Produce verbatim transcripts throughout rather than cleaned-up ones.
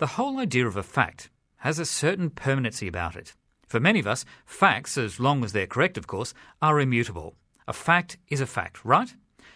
The whole idea of a fact has a certain permanency about it. For many of us, facts, as long as they're correct, of course, are immutable. A fact is a fact, right?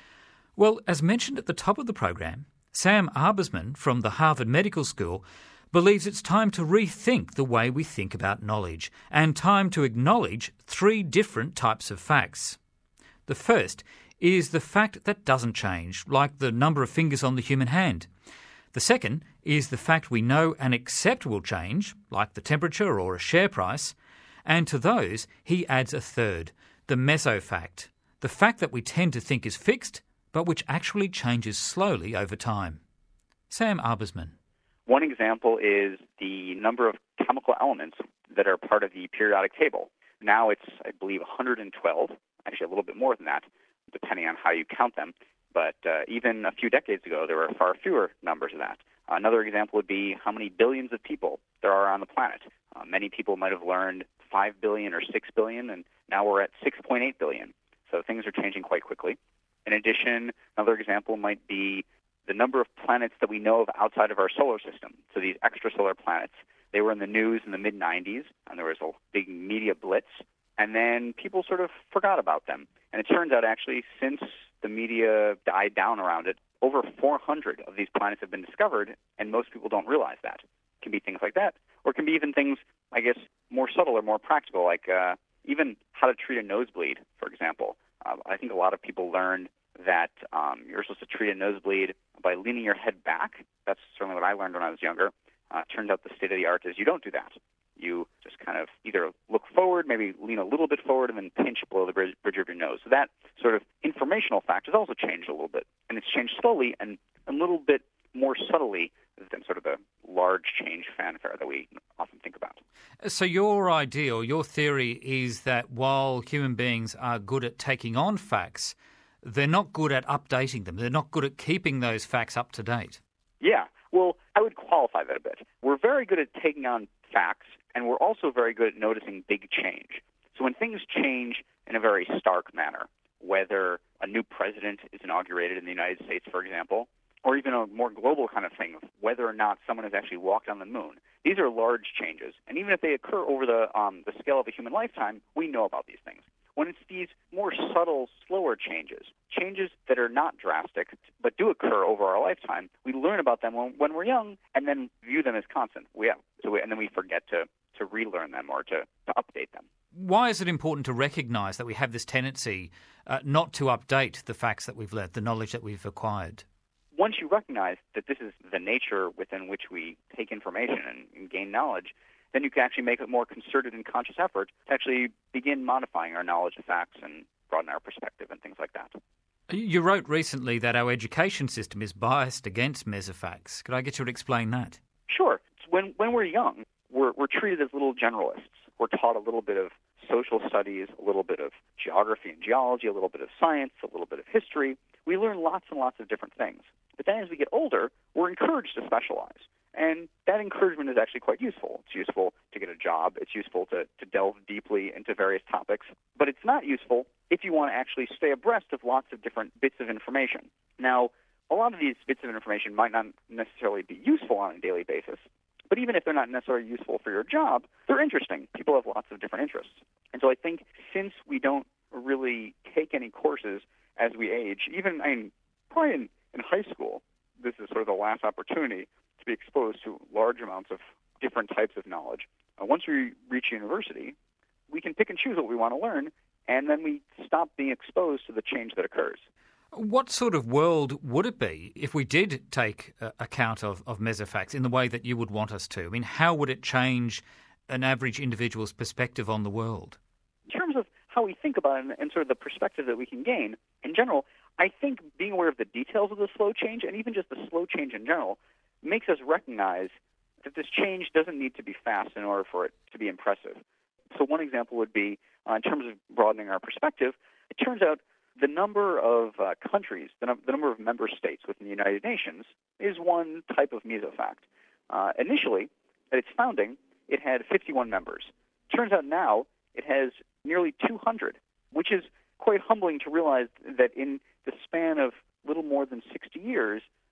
Well, as mentioned at the top of the program, Sam Arbesman from the Harvard Medical School believes it's time to rethink the way we think about knowledge and time to acknowledge three different types of facts. The first is the fact that doesn't change, like the number of fingers on the human hand. The second is the fact we know and accept will change, like the temperature or a share price. And to those, he adds a third, the mesofact, the fact that we tend to think is fixed, but which actually changes slowly over time. Sam Arbesman. One example is the number of chemical elements that are part of the periodic table. Now it's, I believe, one hundred twelve, actually a little bit more than that, depending on how you count them. But uh, even a few decades ago, there were far fewer numbers of that. Another example would be how many billions of people there are on the planet. Uh, many people might have learned five billion or six billion, and now we're at six point eight billion. So things are changing quite quickly. In addition, another example might be the number of planets that we know of outside of our solar system. So these extrasolar planets, they were in the news in the mid nineties, and there was a big media blitz, and then people sort of forgot about them. And it turns out, actually, since the media died down around it, over four hundred of these planets have been discovered, and most people don't realize that. It can be things like that, or it can be even things, I guess, more subtle or more practical, like uh, even how to treat a nosebleed, for example. Uh, I think a lot of people learned that um, you're supposed to treat a nosebleed by leaning your head back. That's certainly what I learned when I was younger. Uh, it turns out the state of the art is you don't do that. You just kind of either look forward, maybe lean a little bit forward, and then pinch below the bridge, bridge of your nose. So that sort of informational fact has also changed a little bit. And it's changed slowly and a little bit more subtly than sort of the large change fanfare that we often think about. So your idea or your theory is that while human beings are good at taking on facts, they're not good at updating them. They're not good at keeping those facts up to date. Yeah. Well, I would qualify that a bit. We're very good at taking on facts, and we're also very good at noticing big change. So when things change in a very stark manner, whether a new president is inaugurated in the United States, for example, or even a more global kind of thing of whether or not someone has actually walked on the moon, these are large changes. And even if they occur over the um, the scale of a human lifetime, we know about these things. When it's these more subtle, slower changes, changes that are not drastic but do occur over our lifetime, we learn about them when, when we're young and then view them as constant. We have, so we, and then we forget to, to relearn them or to, to update them. Why is it important to recognise that we have this tendency uh, not to update the facts that we've learned, the knowledge that we've acquired? Once you recognize that this is the nature within which we take information and, and gain knowledge, then you can actually make a more concerted and conscious effort to actually begin modifying our knowledge of facts and broaden our perspective and things like that. You wrote recently that our education system is biased against mesofacts. Could I get you to explain that? Sure. When when we're young, we're, we're treated as little generalists. We're taught a little bit of social studies, a little bit of geography and geology, a little bit of science, a little bit of history. We learn lots and lots of different things. But then as we get older, we're encouraged to specialize. And that encouragement is actually quite useful. It's useful to get a job. It's useful to, to delve deeply into various topics. But it's not useful if you want to actually stay abreast of lots of different bits of information. Now, a lot of these bits of information might not necessarily be useful on a daily basis. But even if they're not necessarily useful for your job, they're interesting. People have lots of different interests. And so I think since we don't really take any courses as we age, even I mean, probably in, in high school, this is sort of the last opportunity to be exposed to large amounts of different types of knowledge. Uh, once we reach university, we can pick and choose what we want to learn, and then we stop being exposed to the change that occurs. What sort of world would it be if we did take uh, account of, of mesofacts in the way that you would want us to? I mean, how would it change an average individual's perspective on the world? In terms of how we think about it and, and sort of the perspective that we can gain, in general, I think being aware of the details of the slow change, and even just the slow change in general, makes us recognize that this change doesn't need to be fast in order for it to be impressive. So one example would be, uh, in terms of broadening our perspective, it turns out the number of uh, countries, the, num- the number of member states within the United Nations is one type of mesofact. Uh, initially, at its founding, it had fifty-one members. Turns out now it has nearly two hundred, which is quite humbling to realize that in the span of little more than sixty years,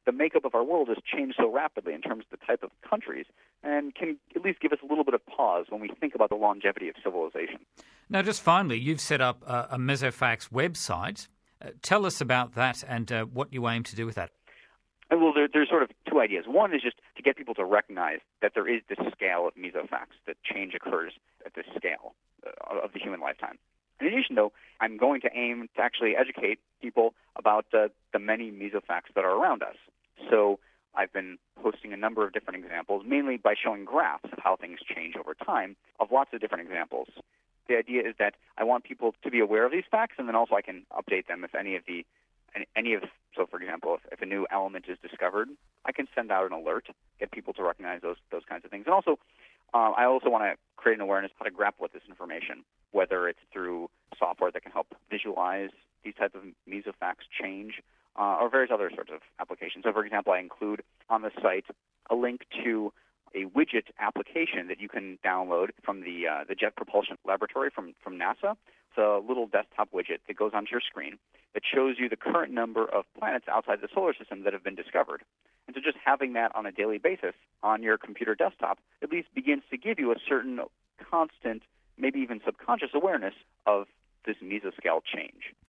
the makeup of our world has changed so rapidly in terms of the type of countries, and can at least give us a little bit of pause when we think about the longevity of civilization. Now, just finally, you've set up a, a Mesofax website. Uh, tell us about that and uh, what you aim to do with that. Well, there, there's sort of two ideas. One is just to get people to recognize that there is this scale of mesofax, that change occurs at this scale uh, of the human lifetime. In addition, though, I'm going to aim to actually educate people about uh, the many mesofax that are around us. So I've been posting a number of different examples, mainly by showing graphs of how things change over time, of lots of different examples. The idea is that I want people to be aware of these facts, and then also I can update them if any of the any of so for example, if, if a new element is discovered, I can send out an alert, get people to recognize those those kinds of things. And also, uh, I also want to create an awareness how to grapple with this information, whether it's through software that can help visualize these types of mesofax change, uh, or various other sorts of applications. So, for example, I include on the site a link to a widget application that you can download from the uh, the Jet Propulsion Laboratory from, from NASA. It's a little desktop widget that goes onto your screen that shows you the current number of planets outside the solar system that have been discovered. And so just having that on a daily basis on your computer desktop at least begins to give you a certain constant, maybe even subconscious awareness of this mesoscale change.